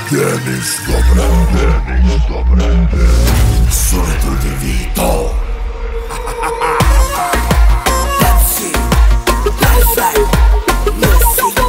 Denis Dobre, sunetul de viitor. Pepsi, Lifeline, muzica.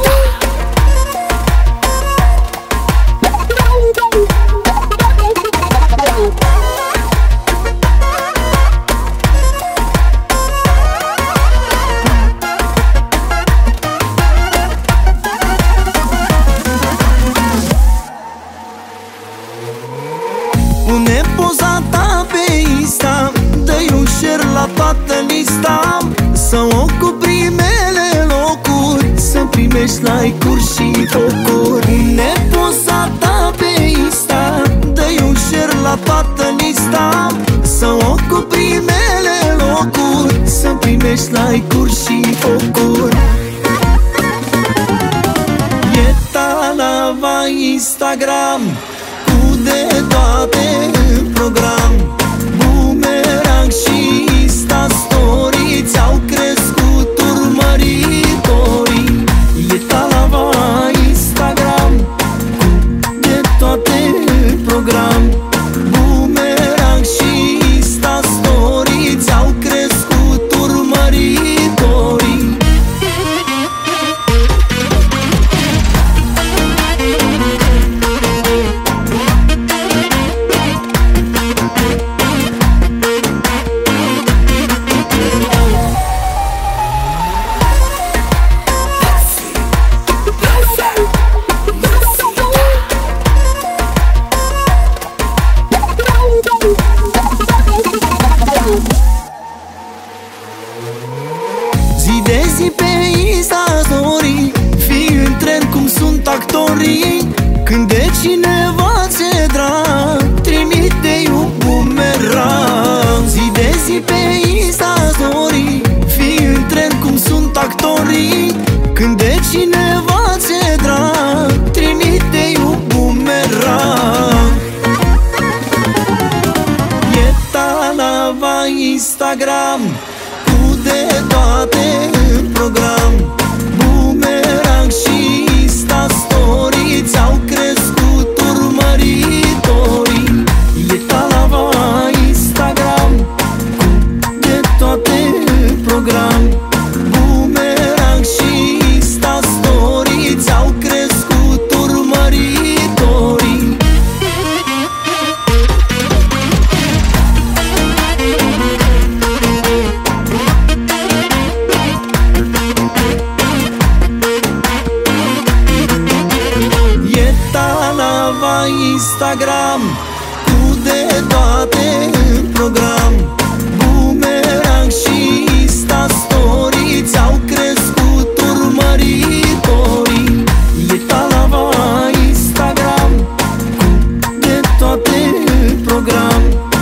Pune poza ta pe Insta, dă-i un share la toată lista, să o cu primele locuri, să primești like-uri și focuri. Pune poza ta pe Insta, dă-i un share la toată lista, să o cu primele locuri, să primești like-uri și focuri. E Talava Instagram, de toate în program. Boomerang și Insta Story ți-au crescut urmăritorii. E Talava Instagram, de toate în program. Boomerang și Insta Story ți-au crescut urmăritorii. Zi de zi pe Insta Story, fii în trend cum sunt actorii. Când de cineva ți-e drag, trimite-i un bumerang. Zi de zi pe Insta Story, fii în trend cum sunt actorii. Când de cineva ți-e drag, trimite-i un bumerang. E Talava Instagram, de toate în program. Boomerang și Insta Story ți-au crescut urmăritorii. E Talava Instagram, de toate în program. Boomerang și Insta Story ți-au crescut urmăritorii. Talava Instagram, de toate în program. Boomerang și Insta Story ți-au crescut urmăritorii. E Talava Instagram, de toate în program.